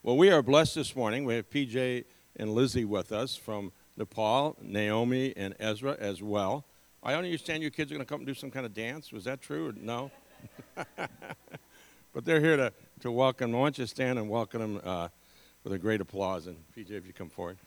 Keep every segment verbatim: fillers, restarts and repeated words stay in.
Well, we are blessed this morning. We have P J and Lizzie with us from Nepal, Naomi and Ezra as well. I understand you kids are going to come and do some kind of dance. Was that true or no? But they're here to, to welcome. I want you to stand and welcome them uh, with a great applause. And P J, if you come forward.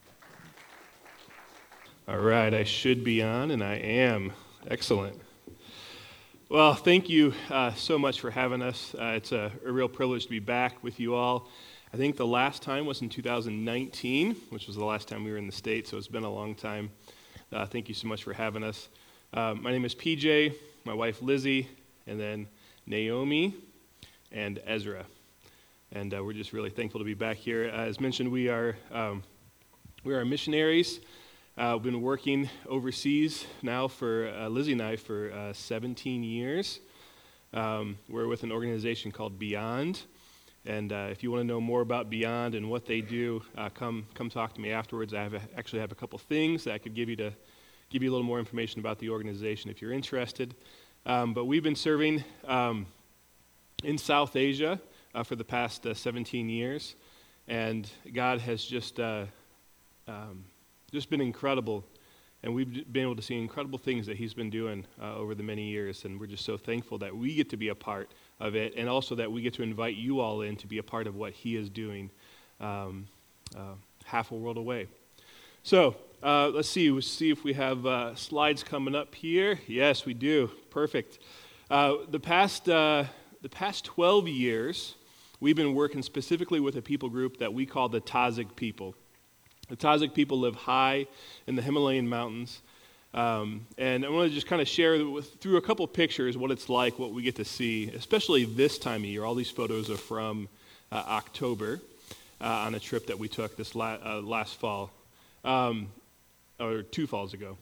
All right, I should be on, and I am. Excellent. Well, thank you uh, so much for having us. Uh, it's a, a real privilege to be back with you all. I think the last time was in two thousand nineteen, which was the last time we were in the States, so it's been a long time. Uh, thank you so much for having us. Uh, my name is P J, my wife Lizzie, and then Naomi and Ezra. And uh, we're just really thankful to be back here. Uh, as mentioned, we are um, we are missionaries. Uh, we've been working overseas now for uh, Lizzie and I for uh, seventeen years. Um, we're with an organization called Beyond, and uh, if you want to know more about Beyond and what they do, uh, come come talk to me afterwards. I have a, actually have a couple things that I could give you to give you a little more information about the organization if you're interested. Um, but we've been serving um, in South Asia uh, for the past uh, seventeen years, and God has just uh, um, just been incredible, and we've been able to see incredible things that he's been doing uh, over the many years, and we're just so thankful that we get to be a part of it, and also that we get to invite you all in to be a part of what he is doing um, uh, half a world away. So uh, let's see, we'll see if we have uh, slides coming up here. Yes, we do. Perfect. Uh, the past uh, the past twelve years, we've been working specifically with a people group that we call the Tajik people. The Tajik people live high in the Himalayan mountains, um, and I want to just kind of share with, through a couple pictures what it's like, what we get to see, especially this time of year. All these photos are from uh, October uh, on a trip that we took this la- uh, last fall, um, or two falls ago.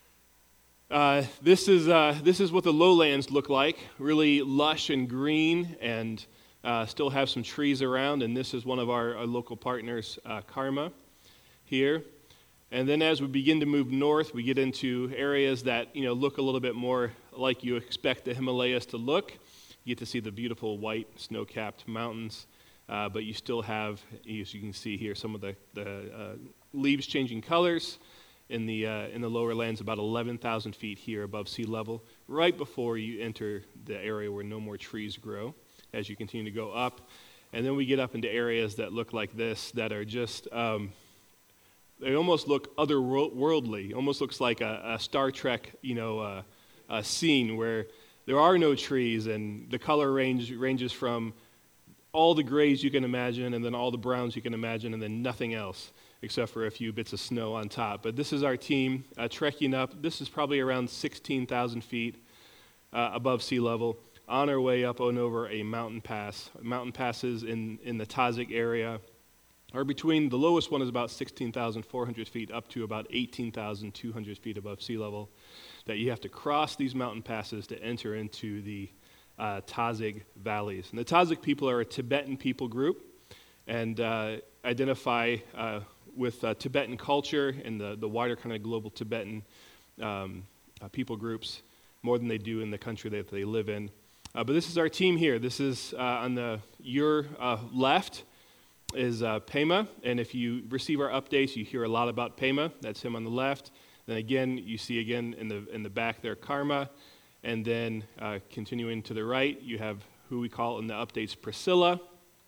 Uh, this is uh, this is what the lowlands look like, really lush and green, and uh, still have some trees around. And this is one of our, our local partners, uh, Karma, here. And then as we begin to move north, we get into areas that, you know, look a little bit more like you expect the Himalayas to look. You get to see the beautiful white snow-capped mountains, uh, but you still have, as you can see here, some of the, the uh, leaves changing colors in the uh, in the lower lands, about eleven thousand feet here above sea level, right before you enter the area where no more trees grow as you continue to go up. And then we get up into areas that look like this, that are just... Um, They almost look otherworldly. Almost looks like a, a Star Trek, you know, uh, a scene where there are no trees, and the color range ranges from all the grays you can imagine, and then all the browns you can imagine, and then nothing else except for a few bits of snow on top. But this is our team uh, trekking up. This is probably around sixteen thousand feet uh, above sea level, on our way up and over a mountain pass. Mountain passes in in the Tajik area or between, the lowest one is about sixteen thousand four hundred feet up to about eighteen thousand two hundred feet above sea level, that you have to cross these mountain passes to enter into the uh, Tajik valleys. And the Tajik people are a Tibetan people group, and uh, identify uh, with uh, Tibetan culture and the, the wider kind of global Tibetan um, uh, people groups more than they do in the country that they live in. Uh, but this is our team here. This is uh, on the your uh, left, is uh, Pema, and if you receive our updates, you hear a lot about Pema. That's him on the left. Then again, you see again in the in the back there, Karma, and then uh, continuing to the right, you have who we call in the updates Priscilla,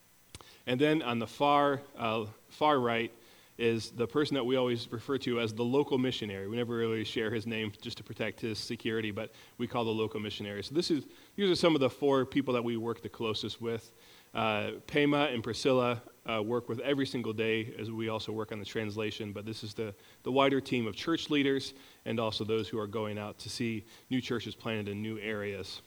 and then on the far uh, far right is the person that we always refer to as the local missionary. We never really share his name just to protect his security, but we call the local missionary. So this is these are some of the four people that we work the closest with. Uh, Pema and Priscilla uh, work with every single day, as we also work on the translation, but this is the, the wider team of church leaders and also those who are going out to see new churches planted in new areas.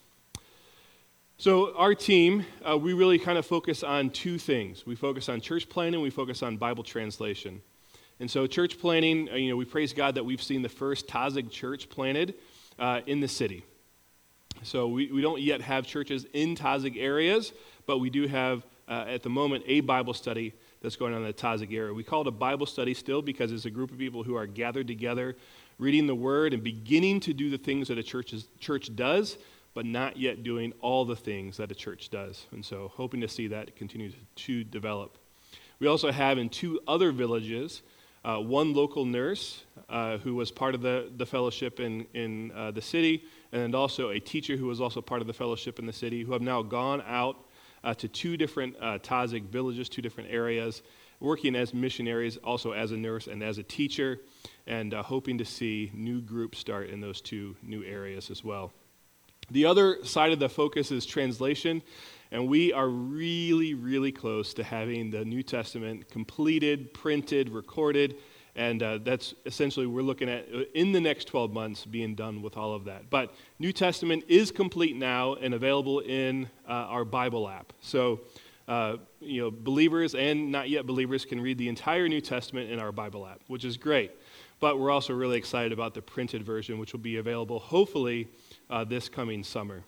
So our team, uh, we really kind of focus on two things. We focus on church planting, we focus on Bible translation. And so church planting, uh, you know, we praise God that we've seen the first Tajik church planted uh, in the city. So we, we don't yet have churches in Tajik areas, but we do have, uh, at the moment, a Bible study that's going on in the Tajik area. We call it a Bible study still because it's a group of people who are gathered together, reading the Word and beginning to do the things that a church, is, church does, but not yet doing all the things that a church does. And so hoping to see that continue to, to develop. We also have in two other villages, uh, one local nurse uh, who was part of the, the fellowship in, in uh, the city, and also a teacher who was also part of the fellowship in the city, who have now gone out uh, to two different uh, Tazik villages, two different areas, working as missionaries, also as a nurse and as a teacher, and uh, hoping to see new groups start in those two new areas as well. The other side of the focus is translation, and we are really, really close to having the New Testament completed, printed, recorded, and uh, that's essentially we're looking at uh, in the next twelve months being done with all of that. But New Testament is complete now and available in uh, our Bible app. So, uh, you know, believers and not yet believers can read the entire New Testament in our Bible app, which is great. But we're also really excited about the printed version, which will be available hopefully uh, this coming summer.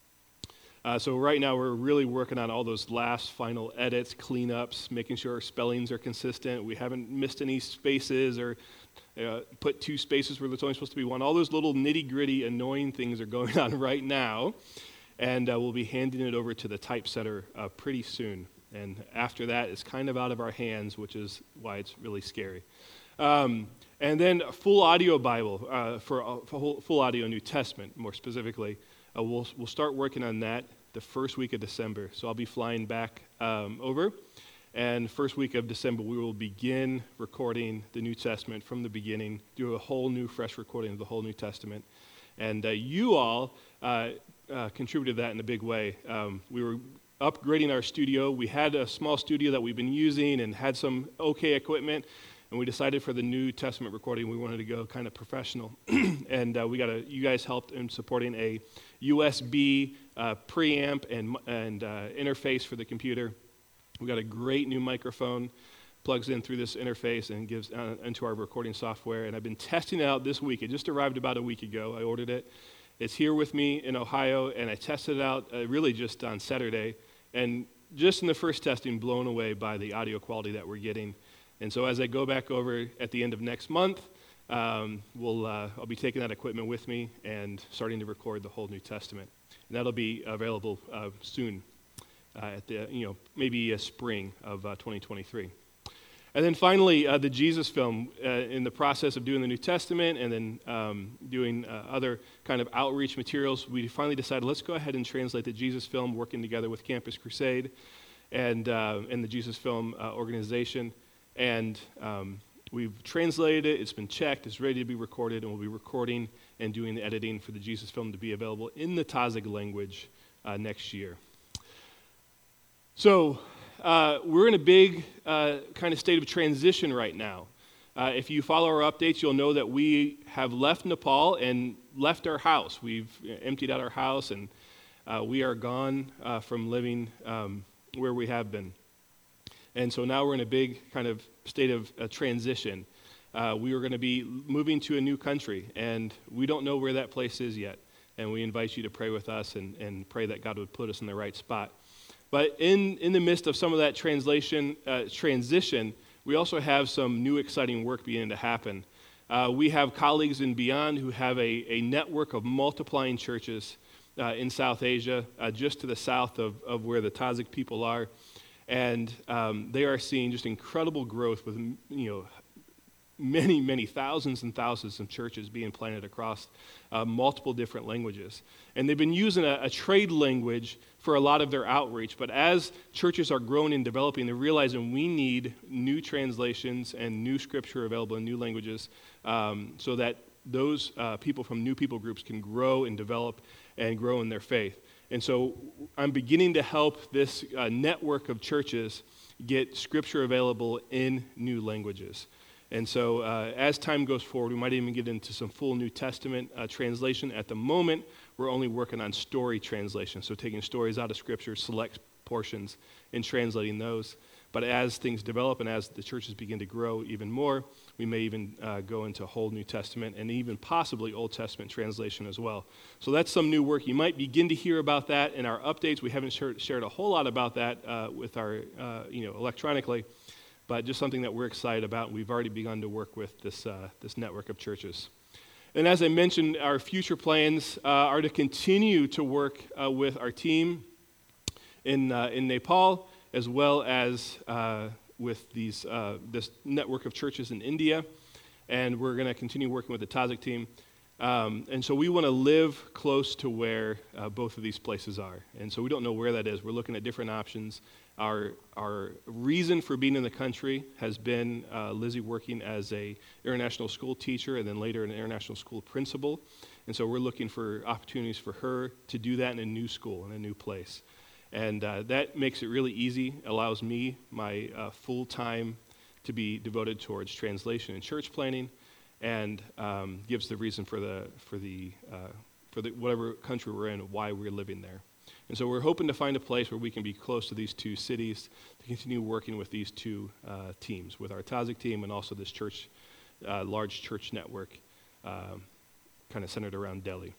Uh, so right now we're really working on all those last final edits, cleanups, making sure our spellings are consistent. We haven't missed any spaces or uh, put two spaces where there's only supposed to be one. All those little nitty-gritty annoying things are going on right now. And uh, we'll be handing it over to the typesetter uh, pretty soon. And after that, it's kind of out of our hands, which is why it's really scary. Um, and then full audio Bible, uh, for uh, full, full audio New Testament, more specifically. Uh, we'll, we'll start working on that the first week of December. So I'll be flying back um, over. And first week of December, we will begin recording the New Testament from the beginning, do a whole new, fresh recording of the whole New Testament. And uh, you all uh, uh, contributed that in a big way. Um, we were upgrading our studio. We had a small studio that we've been using and had some okay equipment. And we decided for the New Testament recording, we wanted to go kind of professional. and uh, we got a, you guys helped in supporting a U S B uh, preamp and, and uh, interface for the computer. We got a great new microphone, plugs in through this interface and gives uh, into our recording software. And I've been testing it out this week. It just arrived about a week ago. I ordered it. It's here with me in Ohio, and I tested it out uh, really just on Saturday. And just in the first testing, blown away by the audio quality that we're getting. And so as I go back over at the end of next month, um, we'll, uh, I'll be taking that equipment with me and starting to record the whole New Testament. And that'll be available uh, soon, uh, at the, you know, maybe a spring of uh, twenty twenty-three. And then finally, uh, the Jesus film, uh, in the process of doing the New Testament and then um, doing uh, other kind of outreach materials, we finally decided, let's go ahead and translate the Jesus film, working together with Campus Crusade and, uh, and the Jesus Film uh, organization. And um, we've translated it, it's been checked, it's ready to be recorded, and we'll be recording and doing the editing for the Jesus film to be available in the Tazik language uh, next year. So uh, we're in a big uh, kind of state of transition right now. Uh, if you follow our updates, you'll know that we have left Nepal and left our house. We've emptied out our house, and uh, we are gone uh, from living um, where we have been. And so now we're in a big kind of state of uh, transition. Uh, we are going to be moving to a new country, and we don't know where that place is yet. And we invite you to pray with us and, and pray that God would put us in the right spot. But in, in the midst of some of that translation uh, transition, we also have some new exciting work beginning to happen. Uh, we have colleagues in Beyond who have a, a network of multiplying churches uh, in South Asia, uh, just to the south of, of where the Tazik people are. And um, they are seeing just incredible growth with, you know, many, many thousands and thousands of churches being planted across uh, multiple different languages. And they've been using a, a trade language for a lot of their outreach. But as churches are growing and developing, they're realizing we need new translations and new scripture available in new languages um, so that those uh, people from new people groups can grow and develop and grow in their faith. And so I'm beginning to help this uh, network of churches get scripture available in new languages. And so uh, as time goes forward, we might even get into some full New Testament uh, translation. At the moment, we're only working on story translation, so taking stories out of scripture, select portions, and translating those. But as things develop and as the churches begin to grow even more, we may even uh, go into whole New Testament and even possibly Old Testament translation as well. So that's some new work. You might begin to hear about that in our updates. We haven't shared, shared a whole lot about that uh, with our, uh, you know, electronically, but just something that we're excited about. We've already begun to work with this uh, this network of churches. And as I mentioned, our future plans uh, are to continue to work uh, with our team in uh, in Nepal, as well as uh, with these uh, this network of churches in India, and we're going to continue working with the Tajik team. Um, and so we want to live close to where uh, both of these places are. And so we don't know where that is. We're looking at different options. Our our reason for being in the country has been uh, Lizzie working as a international school teacher and then later an international school principal. And so we're looking for opportunities for her to do that in a new school, in a new place. And uh, that makes it really easy, allows me, my uh, full time, to be devoted towards translation and church planning, and um, gives the reason for the for the uh, for the whatever country we're in, why we're living there. And so we're hoping to find a place where we can be close to these two cities to continue working with these two uh, teams, with our Tajik team and also this church, uh, large church network, uh, kind of centered around Delhi.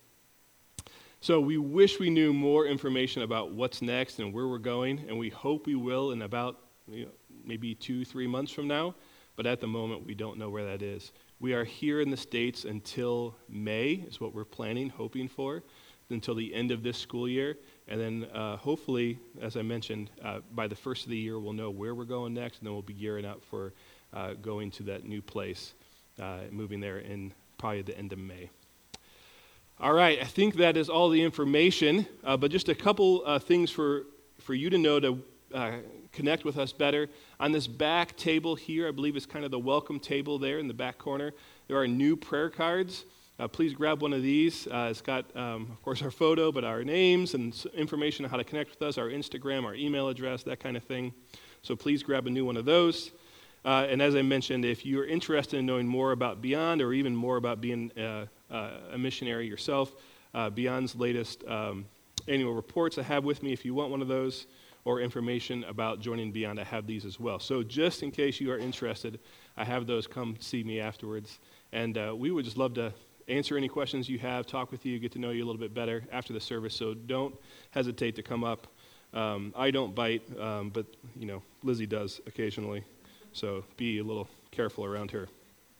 So we wish we knew more information about what's next and where we're going, and we hope we will in about you know, maybe two, three months from now. But at the moment, we don't know where that is. We are here in the States until May, is what we're planning, hoping for, until the end of this school year. And then uh, hopefully, as I mentioned, uh, by the first of the year, we'll know where we're going next, and then we'll be gearing up for uh, going to that new place, uh, moving there in probably the end of May. All right, I think that is all the information, uh, but just a couple uh, things for, for you to know to uh, connect with us better. On this back table here, I believe it's kind of the welcome table there in the back corner, there are new prayer cards. Uh, please grab one of these. Uh, it's got, um, of course, our photo, but our names and information on how to connect with us, our Instagram, our email address, that kind of thing. So please grab a new one of those. Uh, and as I mentioned, if you're interested in knowing more about Beyond or even more about being uh, uh, a missionary yourself, uh, Beyond's latest um, annual reports I have with me, if you want one of those, or information about joining Beyond, I have these as well. So just in case you are interested, I have those. Come see me afterwards. And uh, we would just love to answer any questions you have, talk with you, get to know you a little bit better after the service. So don't hesitate to come up. Um, I don't bite, um, but, you know, Lizzie does occasionally. So be a little careful around her.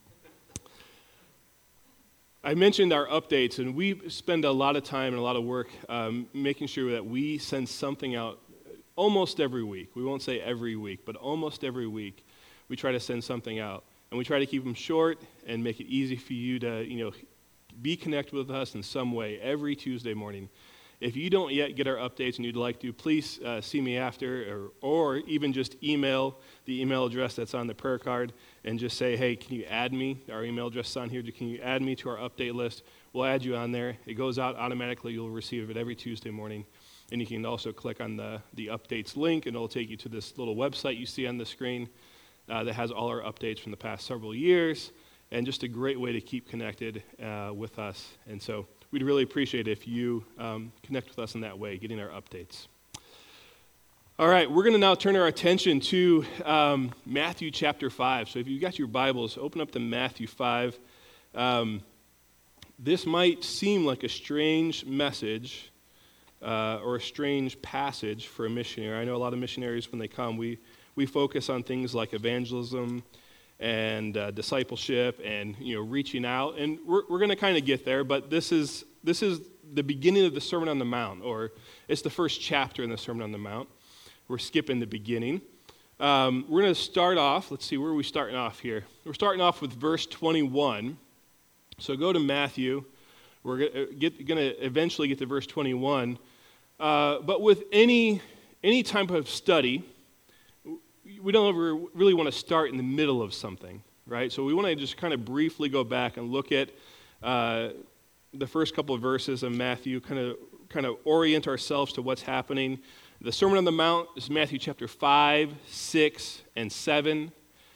I mentioned our updates, and we spend a lot of time and a lot of work um, making sure that we send something out almost every week. We won't say every week, but almost every week we try to send something out. And we try to keep them short and make it easy for you to, you know, be connected with us in some way every Tuesday morning. If you don't yet get our updates and you'd like to, please uh, see me after, or, or even just email the email address that's on the prayer card and just say, hey, can you add me? Our email address is on here. Can you add me to our update list? We'll add you on there. It goes out automatically. You'll receive it every Tuesday morning. And you can also click on the, the updates link, and it'll take you to this little website you see on the screen uh, that has all our updates from the past several years, and just a great way to keep connected uh, with us. And so we'd really appreciate it if you um, connect with us in that way, getting our updates. All right, we're going to now turn our attention to um, Matthew chapter five. So if you've got your Bibles, open up to Matthew five. Um, this might seem like a strange message uh, or a strange passage for a missionary. I know a lot of missionaries, when they come, we, we focus on things like evangelism and uh, discipleship and, you know, reaching out. And we're we're going to kind of get there, but this is this is the beginning of the Sermon on the Mount, or it's the first chapter in the Sermon on the Mount. We're skipping the beginning. Um, we're going to start off, let's see, where are we starting off here? We're starting off with verse twenty-one. So go to Matthew. We're going to eventually get to verse twenty-one. Uh, but with any any type of study, we don't ever really want to start in the middle of something, right? So we want to just kind of briefly go back and look at uh, the first couple of verses of Matthew, kind of kind of orient ourselves to what's happening. The Sermon on the Mount is Matthew chapter five, six, and seven.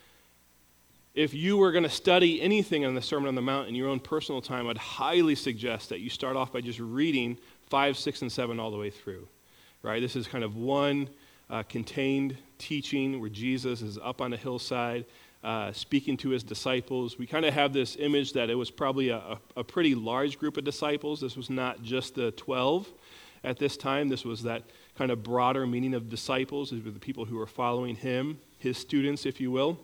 If you were going to study anything on the Sermon on the Mount in your own personal time, I'd highly suggest that you start off by just reading five, six, and seven all the way through, right? This is kind of one uh, contained teaching where Jesus is up on a hillside uh, speaking to his disciples. We kind of have this image that it was probably a, a, a pretty large group of disciples. This was not just the twelve at this time. This was that kind of broader meaning of disciples. These were the people who were following him, his students, if you will.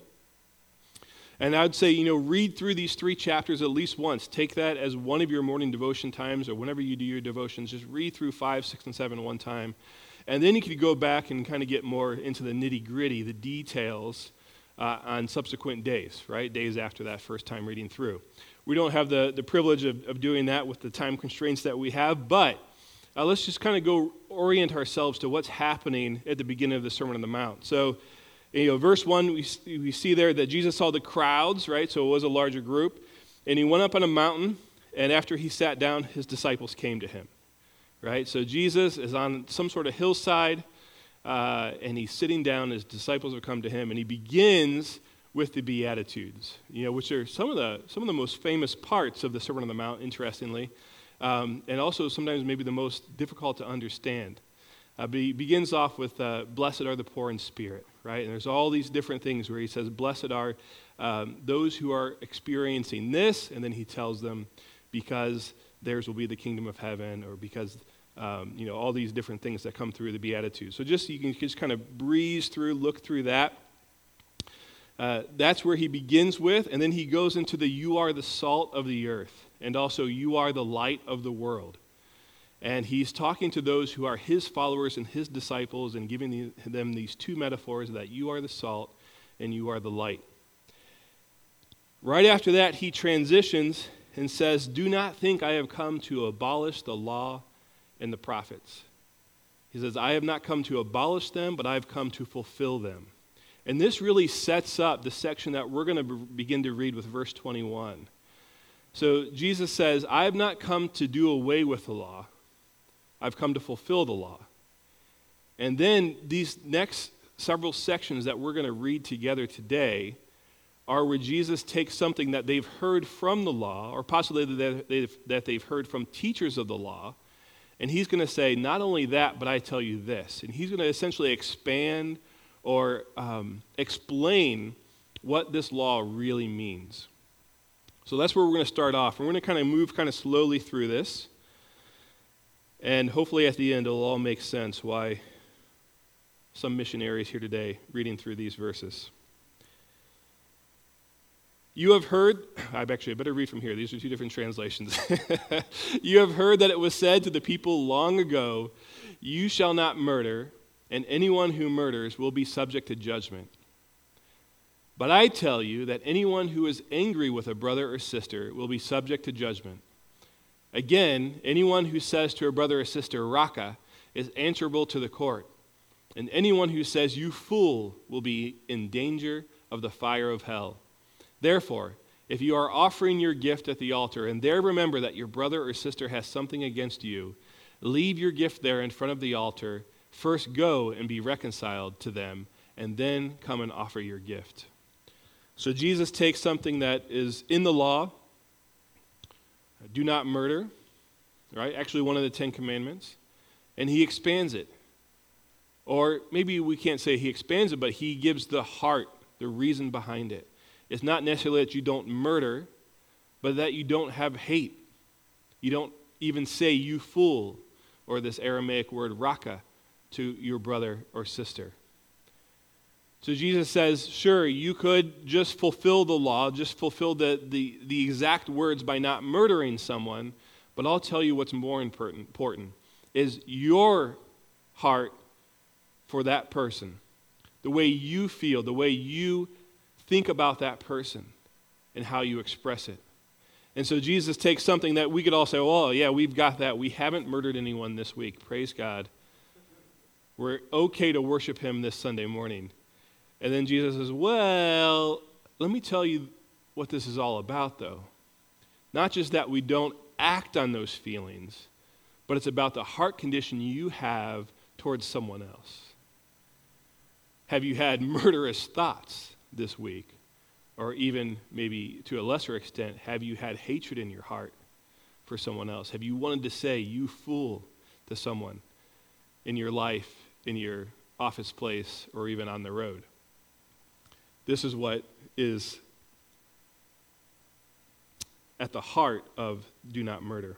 And I would say, you know, read through these three chapters at least once. Take that as one of your morning devotion times, or whenever you do your devotions, just read through five, six, and seven one time. And then you could go back and kind of get more into the nitty-gritty, the details uh, on subsequent days, right? Days after that first time reading through. We don't have the, the privilege of, of doing that with the time constraints that we have, but uh, let's just kind of go orient ourselves to what's happening at the beginning of the Sermon on the Mount. So, you know, verse one, we, we see there that Jesus saw the crowds, right? So it was a larger group. And he went up on a mountain, and after he sat down, his disciples came to him, right? So Jesus is on some sort of hillside, uh, and he's sitting down. His disciples have come to him, and he begins with the Beatitudes, you know, which are some of the some of the most famous parts of the Sermon on the Mount, interestingly, um, and also sometimes maybe the most difficult to understand. Uh, but he begins off with, uh, blessed are the poor in spirit, right? And there's all these different things where he says, blessed are um, those who are experiencing this, and then he tells them, because theirs will be the kingdom of heaven, or because, um, you know, all these different things that come through the Beatitudes. So just, you can just kind of breeze through, look through that. Uh, that's where he begins with, and then he goes into the you are the salt of the earth, and also you are the light of the world. And he's talking to those who are his followers and his disciples and giving the, them these two metaphors that you are the salt and you are the light. Right after that, he transitions and says, do not think I have come to abolish the law and the prophets. He says, I have not come to abolish them, but I have come to fulfill them. And this really sets up the section that we're going to be- begin to read with verse twenty-one. So Jesus says, I have not come to do away with the law. I've come to fulfill the law. And then these next several sections that we're going to read together today are where Jesus takes something that they've heard from the law, or possibly that they've, that they've heard from teachers of the law, and he's going to say, not only that, but I tell you this. And he's going to essentially expand or um, explain what this law really means. So that's where we're going to start off. We're going to kind of move kind of slowly through this. And hopefully at the end it'll all make sense why some missionaries here today reading through these verses. You have heard, I actually I better read from here. These are two different translations. You have heard that it was said to the people long ago, you shall not murder, and anyone who murders will be subject to judgment. But I tell you that anyone who is angry with a brother or sister will be subject to judgment. Again, anyone who says to a brother or sister, Raka, is answerable to the court. And anyone who says, you fool, will be in danger of the fire of hell. Therefore, if you are offering your gift at the altar, and there remember that your brother or sister has something against you, leave your gift there in front of the altar. First go and be reconciled to them, and then come and offer your gift. So Jesus takes something that is in the law, do not murder, right? Actually, one of the Ten Commandments. And he expands it. Or maybe we can't say he expands it, but he gives the heart, the reason behind it. It's not necessarily that you don't murder, but that you don't have hate. You don't even say, you fool, or this Aramaic word, raka, to your brother or sister. So Jesus says, sure, you could just fulfill the law, just fulfill the, the, the exact words by not murdering someone, but I'll tell you what's more important, important is your heart for that person, the way you feel, the way you think about that person, and how you express it. And so Jesus takes something that we could all say, well, yeah, we've got that. We haven't murdered anyone this week. Praise God. We're okay to worship him this Sunday morning. And then Jesus says, well, let me tell you what this is all about, though. Not just that we don't act on those feelings, but it's about the heart condition you have towards someone else. Have you had murderous thoughts this week? Or even maybe to a lesser extent, have you had hatred in your heart for someone else? Have you wanted to say, you fool, to someone in your life, in your office place, or even on the road? This is what is at the heart of do not murder.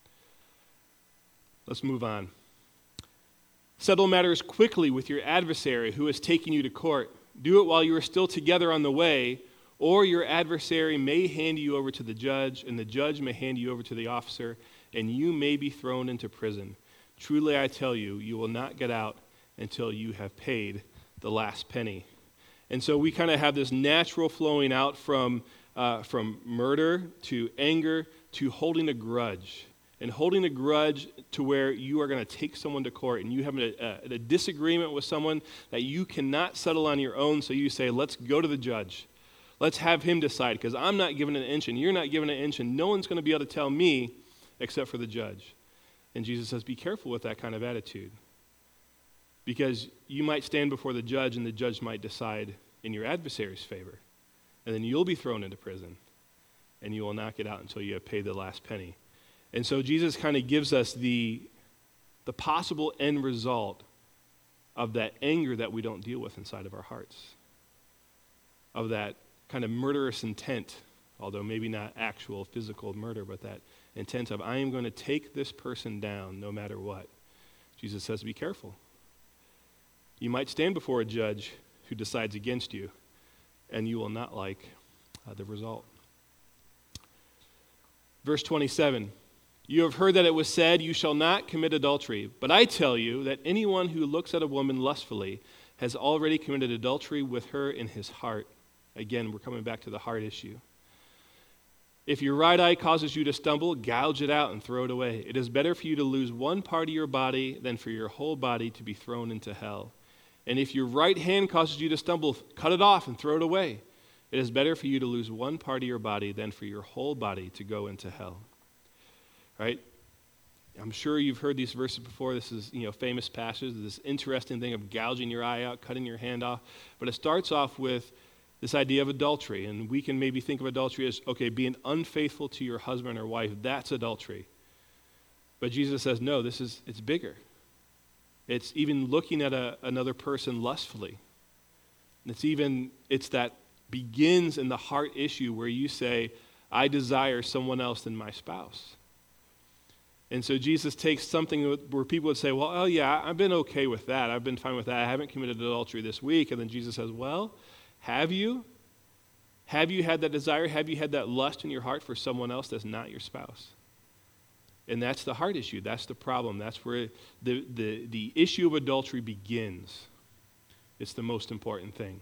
Let's move on. Settle matters quickly with your adversary who is taking you to court. Do it while you are still together on the way, or your adversary may hand you over to the judge, and the judge may hand you over to the officer, and you may be thrown into prison. Truly I tell you, you will not get out until you have paid the last penny. And so we kind of have this natural flowing out from, uh, from murder to anger to holding a grudge. And holding a grudge to where you are going to take someone to court and you have a, a, a disagreement with someone that you cannot settle on your own, so you say, let's go to the judge. Let's have him decide, because I'm not giving an inch and you're not giving an inch, and no one's going to be able to tell me except for the judge. And Jesus says, be careful with that kind of attitude, because you might stand before the judge and the judge might decide in your adversary's favor, and then you'll be thrown into prison, and you will not get out until you have paid the last penny. And so Jesus kind of gives us the, the possible end result of that anger that we don't deal with inside of our hearts, of that kind of murderous intent, although maybe not actual physical murder, but that intent of, I am going to take this person down no matter what. Jesus says, be careful. You might stand before a judge who decides against you, and you will not like uh, the result. Verse twenty-seven, you have heard that it was said, you shall not commit adultery. But I tell you that anyone who looks at a woman lustfully has already committed adultery with her in his heart. Again, we're coming back to the heart issue. If your right eye causes you to stumble, gouge it out and throw it away. It is better for you to lose one part of your body than for your whole body to be thrown into hell. And if your right hand causes you to stumble, cut it off and throw it away. It is better for you to lose one part of your body than for your whole body to go into hell. Right? I'm sure you've heard these verses before. This is, you know, famous passage, this interesting thing of gouging your eye out, cutting your hand off. But it starts off with this idea of adultery. And we can maybe think of adultery as, okay, being unfaithful to your husband or wife, that's adultery. But Jesus says, no, this is, it's bigger. It's even looking at a, another person lustfully. It's even, it's that begins in the heart issue where you say, I desire someone else than my spouse. And so Jesus takes something where people would say, well, oh yeah, I've been okay with that. I've been fine with that. I haven't committed adultery this week. And then Jesus says, well, have you? Have you had that desire? Have you had that lust in your heart for someone else that's not your spouse? And that's the heart issue. That's the problem. That's where the, the, the issue of adultery begins. It's the most important thing.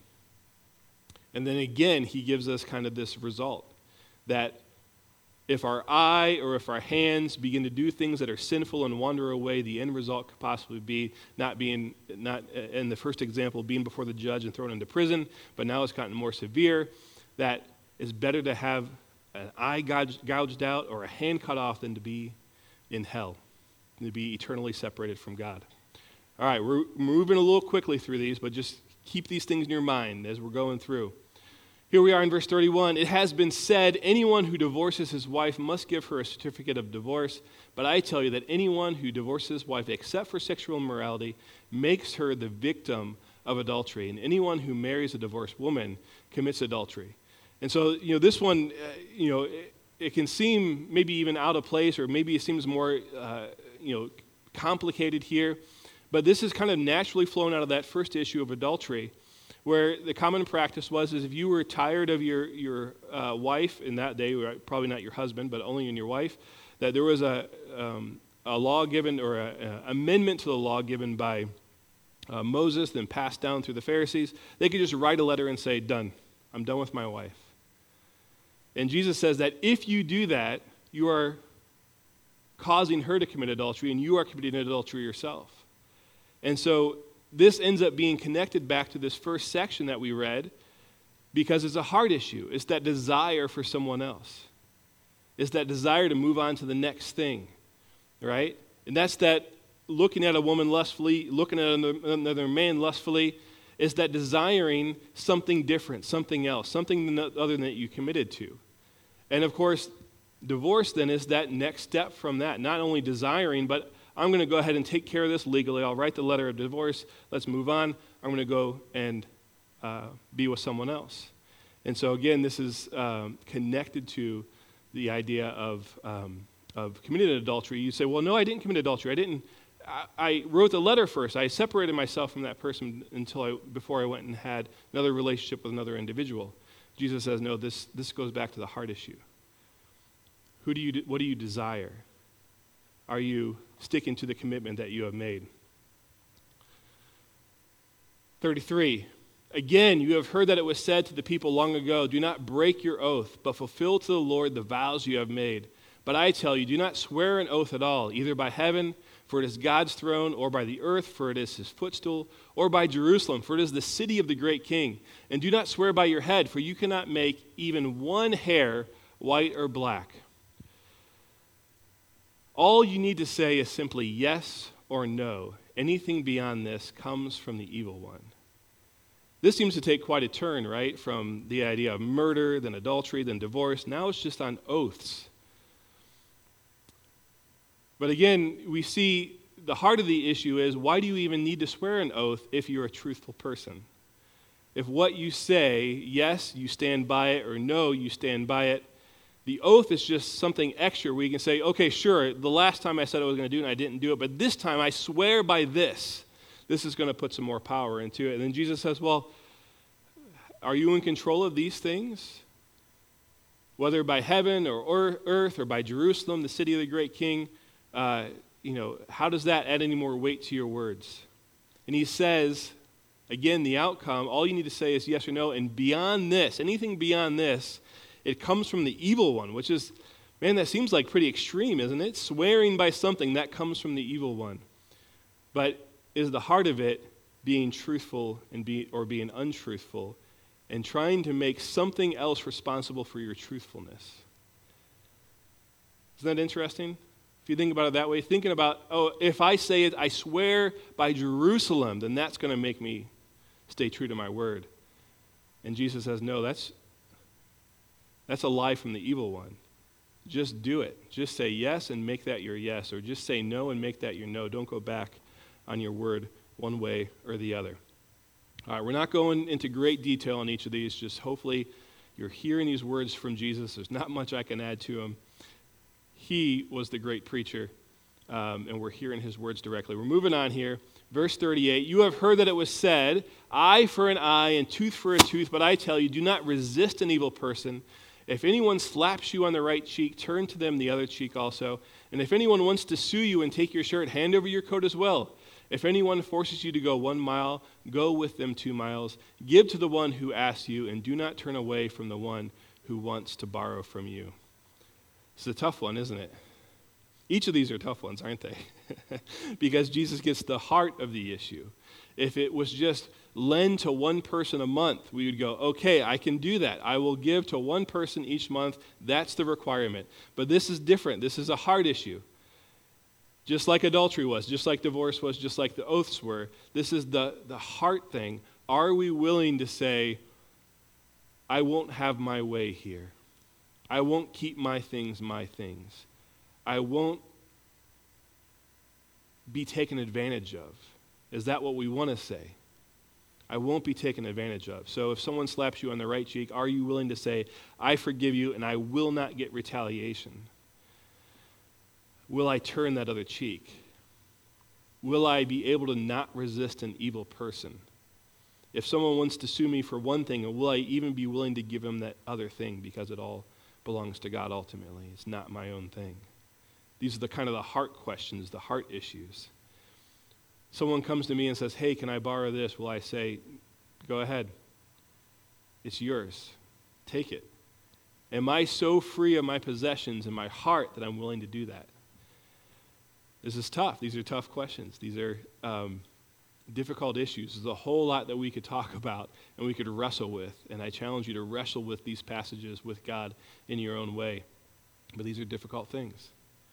And then again, he gives us kind of this result that if our eye or if our hands begin to do things that are sinful and wander away, the end result could possibly be not being, not in the first example, being before the judge and thrown into prison, but now it's gotten more severe, that it's better to have an eye gouged, gouged out or a hand cut off than to be in hell, to be eternally separated from God. All right, we're moving a little quickly through these, but just keep these things in your mind as we're going through. Here we are in verse thirty-one. It has been said, anyone who divorces his wife must give her a certificate of divorce. But I tell you that anyone who divorces his wife except for sexual immorality makes her the victim of adultery. And anyone who marries a divorced woman commits adultery. And so, you know, this one, uh, you know, it, it can seem maybe even out of place, or maybe it seems more, uh, you know, complicated here. But this is kind of naturally flown out of that first issue of adultery, where the common practice was is if you were tired of your, your uh, wife in that day, probably not your husband, but only in your wife, that there was a, um, a law given, or an amendment to the law given by uh, Moses, then passed down through the Pharisees. They could just write a letter and say, done, I'm done with my wife. And Jesus says that if you do that, you are causing her to commit adultery, and you are committing adultery yourself. And so this ends up being connected back to this first section that we read, because it's a heart issue. It's that desire for someone else. It's that desire to move on to the next thing, right? And that's that looking at a woman lustfully, looking at another man lustfully, is that desiring something different, something else, something other than that you committed to. And of course, divorce then is that next step from that, not only desiring, but I'm going to go ahead and take care of this legally. I'll write the letter of divorce. Let's move on. I'm going to go and uh, be with someone else. And so again, this is um, connected to the idea of um, of committing adultery. You say, well, no, I didn't commit adultery. I didn't. I, I wrote the letter first. I separated myself from that person until I before I went and had another relationship with another individual. Jesus says, no. This this goes back to the heart issue. Who do you? What do you desire? are you sticking to the commitment that you have made? thirty-three, again, you have heard that it was said to the people long ago, do not break your oath, but fulfill to the Lord the vows you have made. But I tell you, do not swear an oath at all, either by heaven, for it is God's throne, or by the earth, for it is his footstool, or by Jerusalem, for it is the city of the great king. And do not swear by your head, for you cannot make even one hair white or black. All you need to say is simply yes or no. Anything beyond this comes from the evil one. This seems to take quite a turn, right? From the idea of murder, then adultery, then divorce. Now it's just on oaths. But again, we see the heart of the issue is, why do you even need to swear an oath if you're a truthful person? If what you say, yes, you stand by it, or no, you stand by it, the oath is just something extra where you can say, okay, sure, the last time I said I was going to do it and I didn't do it, but this time I swear by this. This is going to put some more power into it. And then Jesus says, well, are you in control of these things? Whether by heaven or earth or by Jerusalem, the city of the great king, uh, you know, how does that add any more weight to your words? And he says, again, the outcome, all you need to say is yes or no. And beyond this, anything beyond this, it comes from the evil one, which is, man, that seems like pretty extreme, isn't it? Swearing by something, that comes from the evil one. But is the heart of it being truthful and be, or being untruthful and trying to make something else responsible for your truthfulness? Isn't that interesting? If you think about it that way, thinking about, oh, if I say it, I swear by Jerusalem, then that's going to make me stay true to my word. And Jesus says, no, that's that's a lie from the evil one. Just do it. Just say yes and make that your yes, or just say no and make that your no. Don't go back on your word one way or the other. All right, we're not going into great detail on each of these. Just hopefully you're hearing these words from Jesus. There's not much I can add to them. He was the great preacher, um, and we're hearing his words directly. We're moving on here. Verse thirty-eight, you have heard that it was said, eye for an eye and tooth for a tooth, but I tell you, do not resist an evil person. If anyone slaps you on the right cheek, turn to them the other cheek also. And if anyone wants to sue you and take your shirt, hand over your coat as well. If anyone forces you to go one mile, go with them two miles. Give to the one who asks you, and do not turn away from the one who wants to borrow from you. It's a tough one, isn't it? Each of these are tough ones, aren't they? Because Jesus gets the heart of the issue. If it was just lend to one person a month, we would go, okay, I can do that. I will give to one person each month. That's the requirement. But this is different. This is a heart issue. Just like adultery was, just like divorce was, just like the oaths were. This is the, the heart thing. Are we willing to say, I won't have my way here. I won't keep my things my things. I won't be taken advantage of. Is that what we want to say? I won't be taken advantage of. So if someone slaps you on the right cheek, are you willing to say, I forgive you and I will not get retaliation? Will I turn that other cheek? Will I be able to not resist an evil person? If someone wants to sue me for one thing, will I even be willing to give him that other thing, because it all belongs to God ultimately? It's not my own thing. These are the kind of the heart questions, the heart issues. Someone comes to me and says, hey, can I borrow this? Will I say, go ahead. It's yours. Take it. Am I so free of my possessions and my heart that I'm willing to do that? This is tough. These are tough questions. These are um, difficult issues. There's a whole lot that we could talk about and we could wrestle with. And I challenge you to wrestle with these passages with God in your own way. But these are difficult things.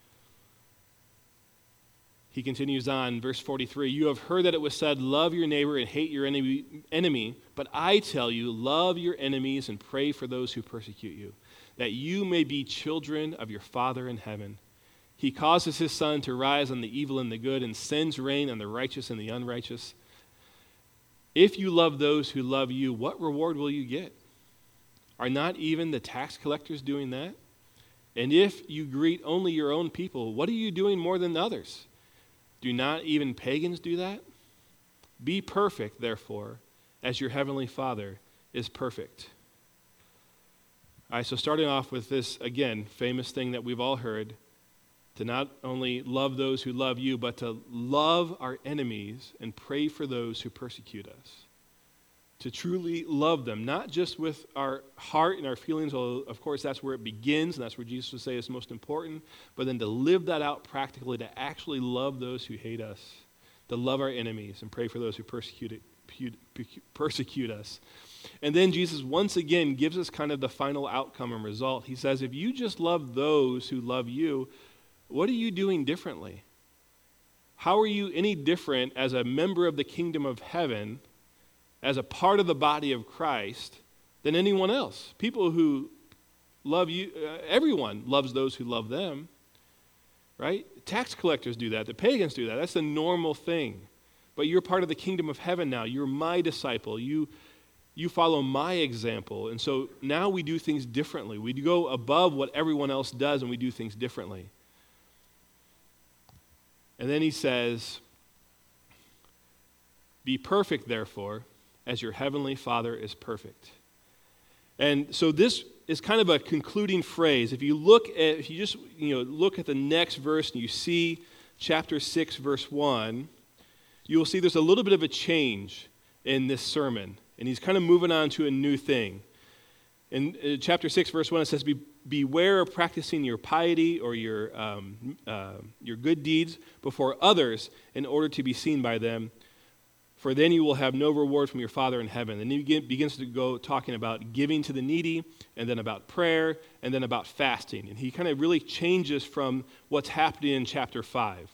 He continues on, verse forty-three, you have heard that it was said, love your neighbor and hate your enemy, enemy, but I tell you, love your enemies and pray for those who persecute you, that you may be children of your Father in heaven. He causes his sun to rise on the evil and the good and sends rain on the righteous and the unrighteous. If you love those who love you, what reward will you get? Are not even the tax collectors doing that? And if you greet only your own people, what are you doing more than others? Do not even pagans do that? Be perfect, therefore, as your heavenly Father is perfect. All right, so starting off with this, again, famous thing that we've all heard, to not only love those who love you, but to love our enemies and pray for those who persecute us. To truly love them, not just with our heart and our feelings, although of course that's where it begins, and that's where Jesus would say is most important, but then to live that out practically, to actually love those who hate us, to love our enemies and pray for those who persecute, persecute us. And then Jesus once again gives us kind of the final outcome and result. He says, if you just love those who love you, what are you doing differently? How are you any different as a member of the kingdom of heaven, as a part of the body of Christ, than anyone else? People who love you, uh, everyone loves those who love them, right? Tax collectors do that. The pagans do that. That's the normal thing. But you're part of the kingdom of heaven now. You're my disciple. You, you follow my example. And so now we do things differently. We go above what everyone else does, and we do things differently. And then he says, be perfect, therefore, as your heavenly Father is perfect. And so this is kind of a concluding phrase. If you look at, if you just, you know, look at the next verse and you see chapter six, verse one, you will see there's a little bit of a change in this sermon. And he's kind of moving on to a new thing. In uh, chapter six, verse one, it says, Be, beware of practicing your piety or your, um, uh, your good deeds before others in order to be seen by them, for then you will have no reward from your Father in heaven. And he begins to go talking about giving to the needy, and then about prayer, and then about fasting. And he kind of really changes from what's happening in chapter five.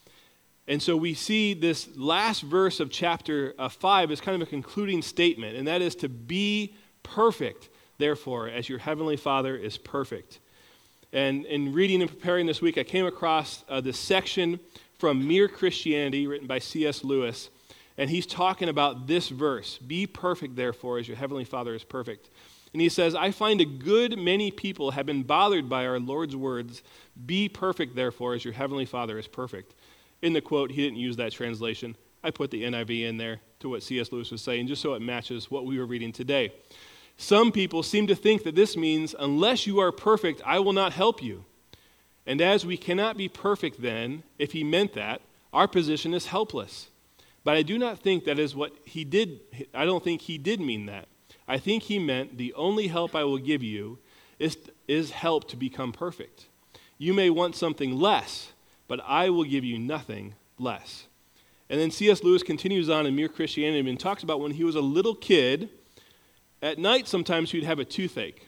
And so we see this last verse of chapter uh, five is kind of a concluding statement, and that is to be perfect, therefore, as your heavenly Father is perfect. And in reading and preparing this week, I came across uh, this section from Mere Christianity, written by C S Lewis. And he's talking about this verse, be perfect, therefore, as your heavenly Father is perfect. And he says, I find a good many people have been bothered by our Lord's words, be perfect, therefore, as your heavenly Father is perfect. In the quote, he didn't use that translation. I put the N I V in there to what C S Lewis was saying, just so it matches what we were reading today. Some people seem to think that this means, unless you are perfect, I will not help you. And as we cannot be perfect then, if he meant that, our position is helpless. But I do not think that is what he did. I don't think he did mean that. I think he meant the only help I will give you is, is help to become perfect. You may want something less, but I will give you nothing less. And then C S Lewis continues on in Mere Christianity and talks about when he was a little kid, at night sometimes he'd have a toothache.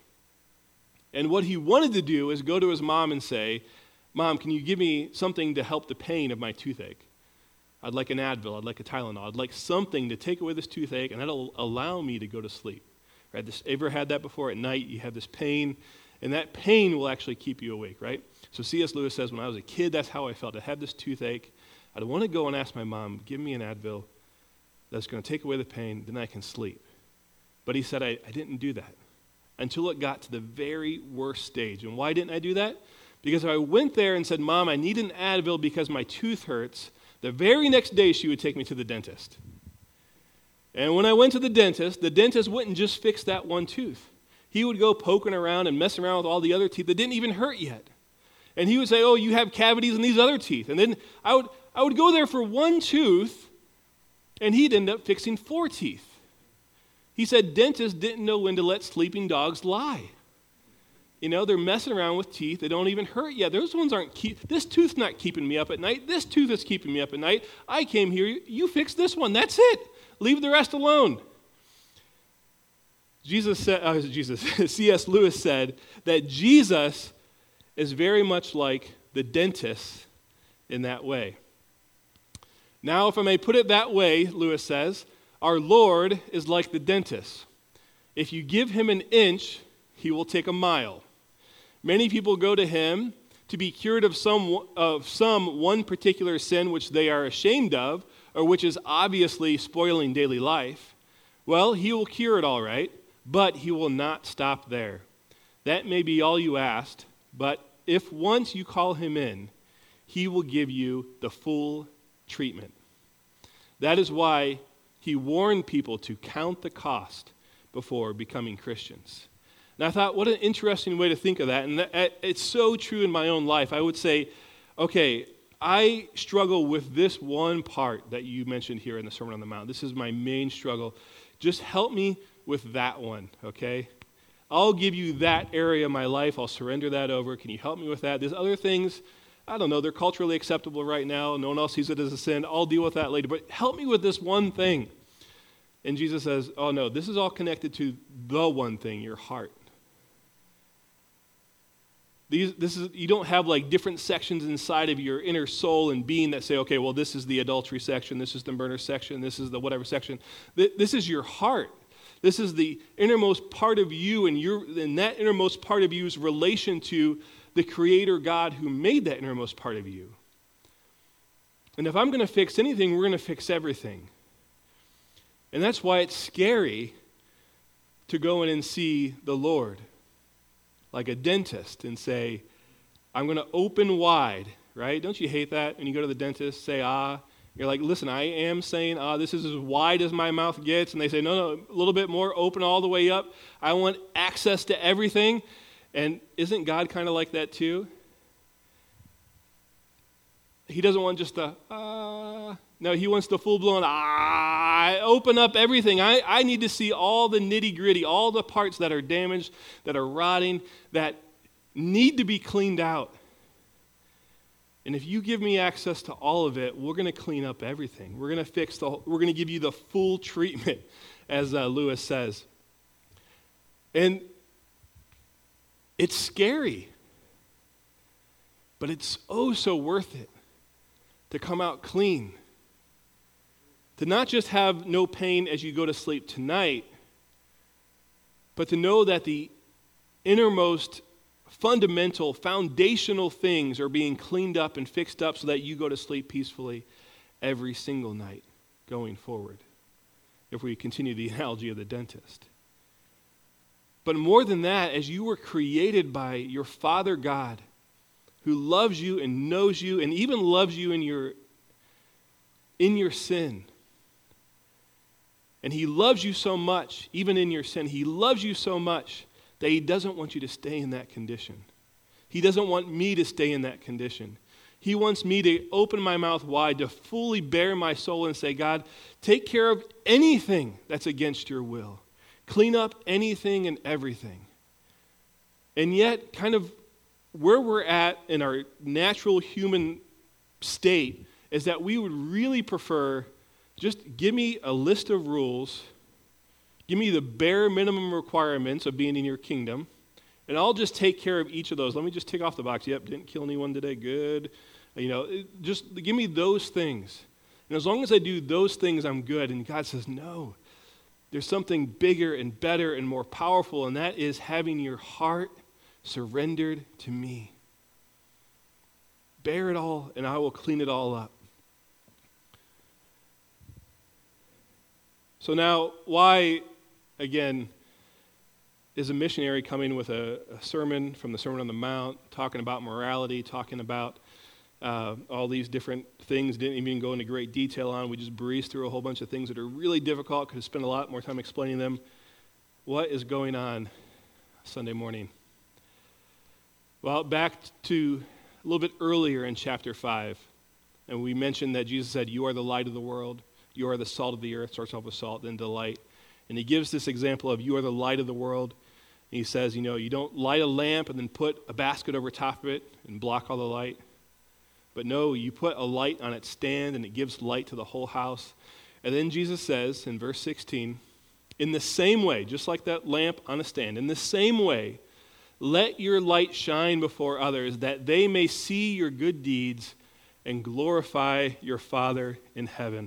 And what he wanted to do is go to his mom and say, Mom, can you give me something to help the pain of my toothache? I'd like an Advil, I'd like a Tylenol, I'd like something to take away this toothache, and that'll allow me to go to sleep. Right? This, ever had that before? At night, you have this pain, and that pain will actually keep you awake, right? So C S Lewis says, when I was a kid, that's how I felt. I had this toothache. I'd want to go and ask my mom, give me an Advil that's going to take away the pain, then I can sleep. But he said, I, I didn't do that until it got to the very worst stage. And why didn't I do that? Because if I went there and said, Mom, I need an Advil because my tooth hurts, the very next day, she would take me to the dentist. And when I went to the dentist, the dentist wouldn't just fix that one tooth. He would go poking around and messing around with all the other teeth that didn't even hurt yet. And he would say, oh, you have cavities in these other teeth. And then I would, I would go there for one tooth, and he'd end up fixing four teeth. He said dentists didn't know when to let sleeping dogs lie. You know, they're messing around with teeth that don't even hurt yet. Those ones aren't keep. This tooth's not keeping me up at night. This tooth is keeping me up at night. I came here. You fix this one. That's it. Leave the rest alone. Jesus said, uh, Jesus, C S Lewis said that Jesus is very much like the dentist in that way. Now, if I may put it that way, Lewis says, our Lord is like the dentist. If you give him an inch, he will take a mile. Many people go to him to be cured of some of some one particular sin which they are ashamed of, or which is obviously spoiling daily life. Well, he will cure it all right, but he will not stop there. That may be all you asked, but if once you call him in, he will give you the full treatment. That is why he warned people to count the cost before becoming Christians. And I thought, what an interesting way to think of that. And that, it's so true in my own life. I would say okay, I struggle with this one part that you mentioned here in the Sermon on the Mount. This is my main struggle. Just help me with that one, okay? I'll give you that area of my life. I'll surrender that over. Can you help me with that? There's other things, I don't know, they're culturally acceptable right now. No one else sees it as a sin. I'll deal with that later. But help me with this one thing. And Jesus says, oh no, this is all connected to the one thing, your heart. These, this is, you don't have like different sections inside of your inner soul and being that say, okay, well, this is the adultery section, this is the murder section, this is the whatever section. This is your heart. This is the innermost part of you, and, your, and that innermost part of you's relation to the Creator God who made that innermost part of you. And if I'm going to fix anything, we're going to fix everything. And that's why it's scary to go in and see the Lord, like a dentist, and say, I'm going to open wide, right? Don't you hate that when you go to the dentist, say, ah? You're like, listen, I am saying, ah, this is as wide as my mouth gets. And they say, no, no, a little bit more, open all the way up. I want access to everything. And isn't God kind of like that too? He doesn't want just the, ah. No, he wants the full-blown, ah, open up everything. I, I need to see all the nitty-gritty, all the parts that are damaged, that are rotting, that need to be cleaned out. And if you give me access to all of it, we're going to clean up everything. We're going to fix the, we're going to give you the full treatment, as uh, Lewis says. And it's scary, but it's oh so worth it to come out clean. To not just have no pain as you go to sleep tonight, but to know that the innermost fundamental, foundational things are being cleaned up and fixed up so that you go to sleep peacefully every single night going forward, if we continue the analogy of the dentist. But more than that, as you were created by your Father God, who loves you and knows you and even loves you in your, in your sin, and he loves you so much, even in your sin, he loves you so much that he doesn't want you to stay in that condition. He doesn't want me to stay in that condition. He wants me to open my mouth wide, to fully bare my soul and say, God, take care of anything that's against your will. Clean up anything and everything. And yet, kind of where we're at in our natural human state is that we would really prefer just give me a list of rules, give me the bare minimum requirements of being in your kingdom, and I'll just take care of each of those. Let me just tick off the box. Yep, didn't kill anyone today. Good. You know, just give me those things. And as long as I do those things, I'm good. And God says, no, there's something bigger and better and more powerful, and that is having your heart surrendered to me. Bear it all, and I will clean it all up. So now, why, again, is a missionary coming with a, a sermon from the Sermon on the Mount, talking about morality, talking about uh, all these different things, didn't even go into great detail on. We just breezed through a whole bunch of things that are really difficult, could have spent a lot more time explaining them. What is going on Sunday morning? Well, back to a little bit earlier in chapter five, and we mentioned that Jesus said, you are the light of the world. You are the salt of the earth, starts off with salt, then to light. And he gives this example of you are the light of the world. And he says, you know, you don't light a lamp and then put a basket over top of it and block all the light. But no, you put a light on its stand and it gives light to the whole house. And then Jesus says in verse sixteen, in the same way, just like that lamp on a stand, in the same way, let your light shine before others that they may see your good deeds and glorify your Father in heaven.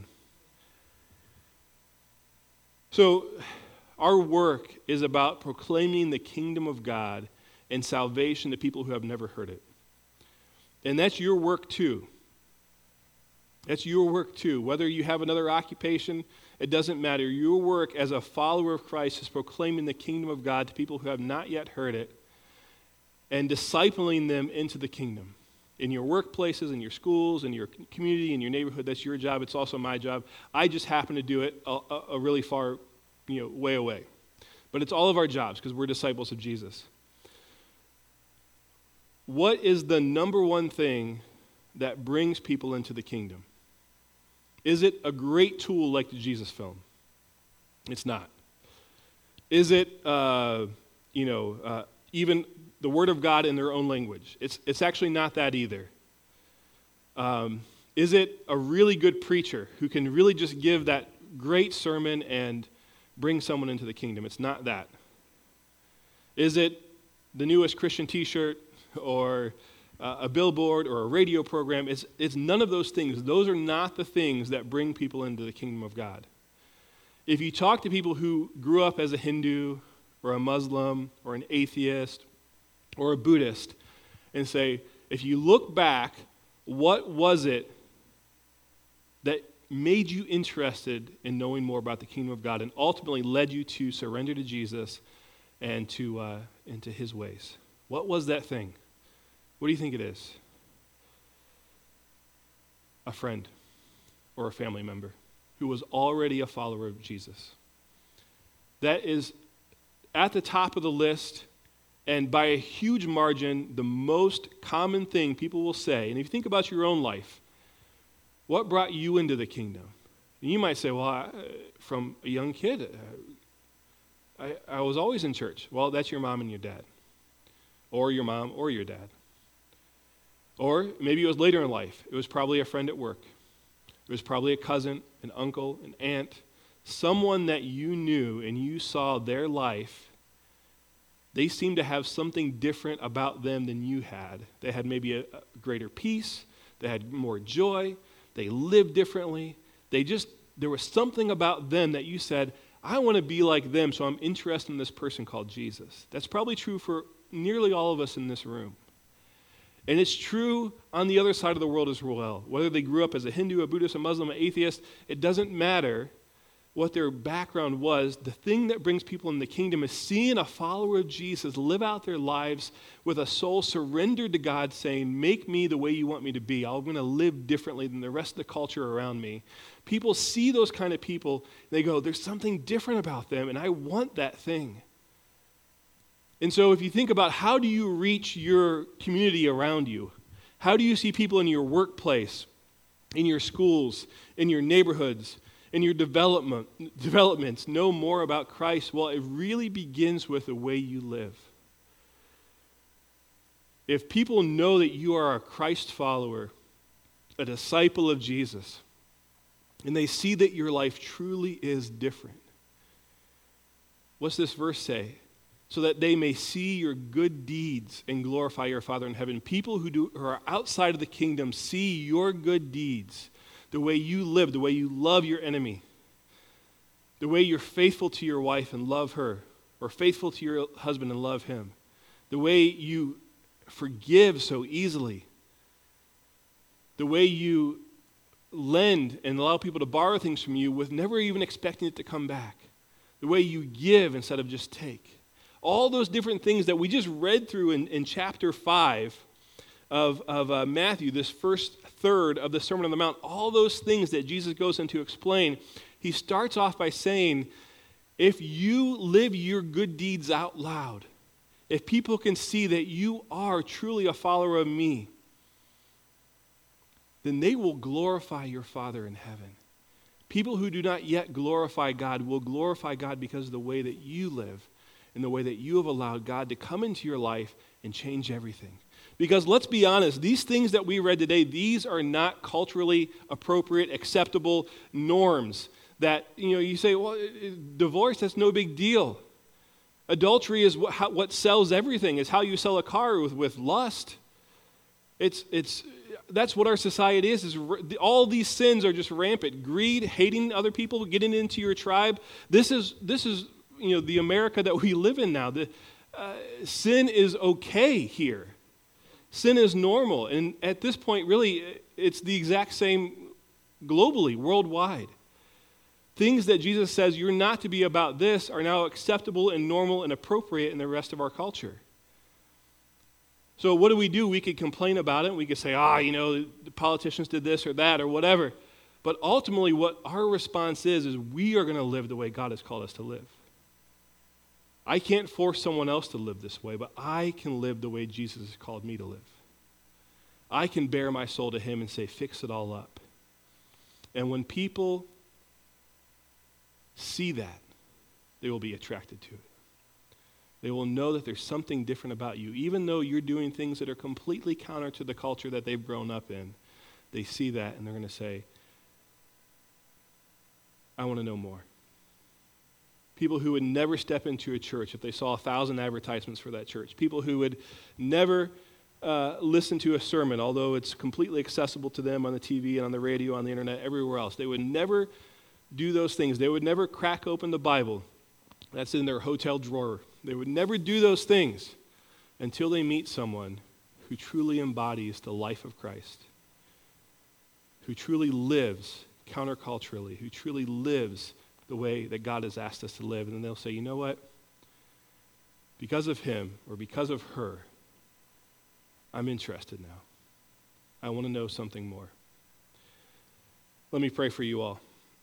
So our work is about proclaiming the kingdom of God and salvation to people who have never heard it. And that's your work too. That's your work too. Whether you have another occupation, it doesn't matter. Your work as a follower of Christ is proclaiming the kingdom of God to people who have not yet heard it and discipling them into the kingdom. In your workplaces, in your schools, in your community, in your neighborhood, that's your job. It's also my job. I just happen to do it a, a, a really far, you know, way away. But it's all of our jobs because we're disciples of Jesus. What is the number one thing that brings people into the kingdom? Is it a great tool like the Jesus film? It's not. Is it, uh, you know, uh, even the Word of God in their own language? It's, it's actually not that either. Um, is it a really good preacher who can really just give that great sermon and bring someone into the kingdom? It's not that. Is it the newest Christian t-shirt or uh, a billboard or a radio program? It's, it's none of those things. Those are not the things that bring people into the kingdom of God. If you talk to people who grew up as a Hindu or a Muslim or an atheist or a Buddhist and say, if you look back, what was it that made you interested in knowing more about the kingdom of God and ultimately led you to surrender to Jesus and to uh, into his ways? What was that thing? What do you think it is? A friend or a family member who was already a follower of Jesus. That is at the top of the list, and by a huge margin, the most common thing people will say. And if you think about your own life, what brought you into the kingdom? And you might say, well, I, from a young kid, I, I was always in church. Well, that's your mom and your dad, or your mom or your dad. Or maybe it was later in life. It was probably a friend at work. It was probably a cousin, an uncle, an aunt, someone that you knew and you saw their life. They seemed to have something different about them than you had. They had maybe a, a greater peace. They had more joy. They lived differently. They just, there was something about them that you said, I want to be like them, so I'm interested in this person called Jesus. That's probably true for nearly all of us in this room. And it's true on the other side of the world as well. Whether they grew up as a Hindu, a Buddhist, a Muslim, an atheist, it doesn't matter what their background was. The thing that brings people in the kingdom is seeing a follower of Jesus live out their lives with a soul surrendered to God, saying, make me the way you want me to be. I'm going to live differently than the rest of the culture around me. People see those kind of people, and they go, there's something different about them, and I want that thing. And so if you think about how do you reach your community around you? How do you see people in your workplace, in your schools, in your neighborhoods, in your development developments know more about Christ? Well, it really begins with the way you live. If people know that you are a Christ follower, a disciple of Jesus, and they see that your life truly is different, what's this verse say? So that they may see your good deeds and glorify your Father in heaven. People who, do, who are outside of the kingdom see your good deeds, the way you live, the way you love your enemy, the way you're faithful to your wife and love her, or faithful to your husband and love him, the way you forgive so easily, the way you lend and allow people to borrow things from you with never even expecting it to come back, the way you give instead of just take. All those different things that we just read through in, in chapter five of, of uh, Matthew, this first third of the Sermon on the Mount, all those things that Jesus goes in to explain, he starts off by saying, if you live your good deeds out loud, if people can see that you are truly a follower of me, then they will glorify your Father in heaven. People who do not yet glorify God will glorify God because of the way that you live and the way that you have allowed God to come into your life and change everything. Because let's be honest, these things that we read today, these are not culturally appropriate, acceptable norms that, you know, you say, well, divorce, that's no big deal. Adultery is what, how, what sells everything. It's how you sell a car with, with lust. It's, it's, that's what our society is, is all these sins are just rampant. Greed, hating other people, getting into your tribe. This is, this is, you know, the America that we live in now. The, uh, sin is okay here. Sin is normal. And at this point, really, it's the exact same globally, worldwide. Things that Jesus says you're not to be about this are now acceptable and normal and appropriate in the rest of our culture. So what do we do? We could complain about it. We could say, ah, you know, the politicians did this or that or whatever. But ultimately, what our response is, is we are going to live the way God has called us to live. I can't force someone else to live this way, but I can live the way Jesus has called me to live. I can bare my soul to him and say, fix it all up. And when people see that, they will be attracted to it. They will know that there's something different about you. Even though you're doing things that are completely counter to the culture that they've grown up in, they see that and they're going to say, I want to know more. People who would never step into a church if they saw a thousand advertisements for that church. People who would never uh, listen to a sermon, although it's completely accessible to them on the T V and on the radio, on the internet, everywhere else. They would never do those things. They would never crack open the Bible that's in their hotel drawer. They would never do those things until they meet someone who truly embodies the life of Christ, who truly lives counterculturally, who truly lives the way that God has asked us to live. And then they'll say, you know what? Because of him or because of her, I'm interested now. I want to know something more. Let me pray for you all.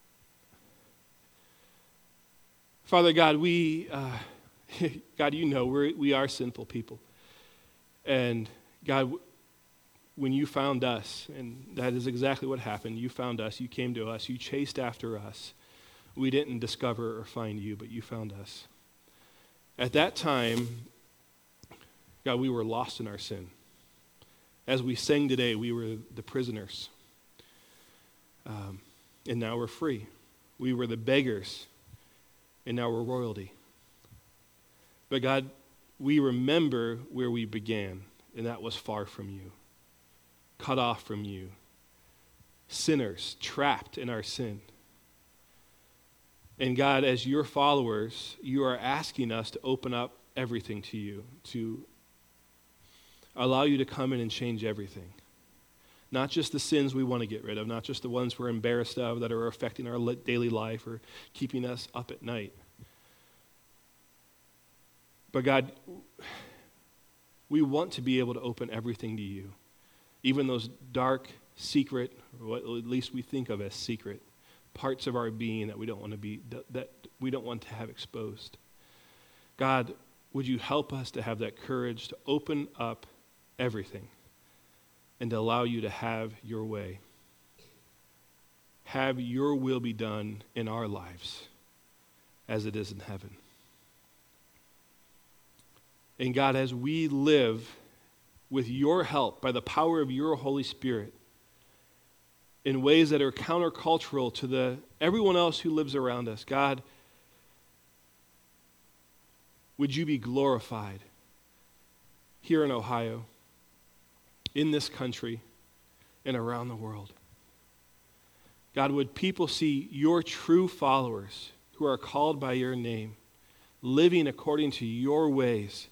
Father God, we, uh, God, you know, we're, we are sinful people. And God, when you found us, and that is exactly what happened, you found us, you came to us, you chased after us. We didn't discover or find you, but you found us. At that time, God, we were lost in our sin. As we sang today, we were the prisoners. Um, and now we're free. We were the beggars, and now we're royalty. But God, we remember where we began, and that was far from you, cut off from you, sinners trapped in our sin. And God, as your followers, you are asking us to open up everything to you, to allow you to come in and change everything. Not just the sins we want to get rid of, not just the ones we're embarrassed of that are affecting our daily life or keeping us up at night. But God, we want to be able to open everything to you, even those dark, secret, or what at least we think of as secret, parts of our being that we don't want to be, that we don't want to have exposed. God, would you help us to have that courage to open up everything and to allow you to have your way. Have your will be done in our lives as it is in heaven. And God, as we live with your help, by the power of your Holy Spirit, in ways that are countercultural to the everyone else who lives around us, God, would you be glorified here in Ohio, in this country, and around the world. God, would people see your true followers who are called by your name, living according to your ways,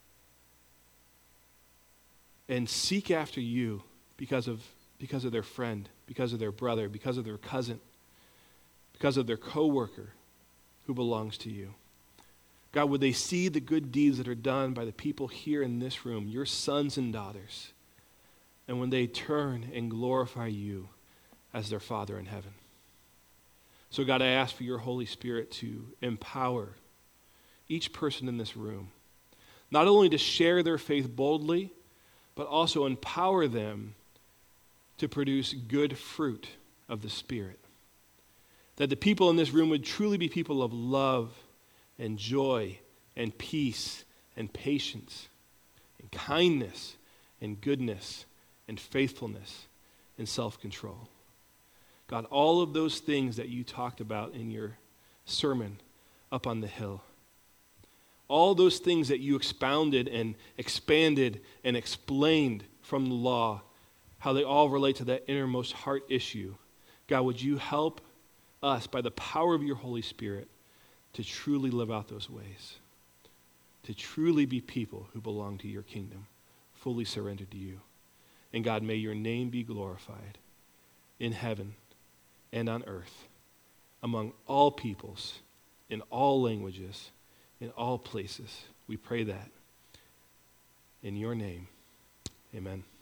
and seek after you because of, because of their friend, because of their brother, because of their cousin, because of their coworker who belongs to you. God, would they see the good deeds that are done by the people here in this room, your sons and daughters, and when they turn and glorify you as their Father in heaven. So God, I ask for your Holy Spirit to empower each person in this room, not only to share their faith boldly, but also empower them to produce good fruit of the Spirit. That the people in this room would truly be people of love and joy and peace and patience and kindness and goodness and faithfulness and self-control. God, all of those things that you talked about in your sermon up on the hill, all those things that you expounded and expanded and explained from the law, how they all relate to that innermost heart issue. God, would you help us by the power of your Holy Spirit to truly live out those ways, to truly be people who belong to your kingdom, fully surrendered to you. And God, may your name be glorified in heaven and on earth, among all peoples, in all languages, in all places. We pray that in your name. Amen.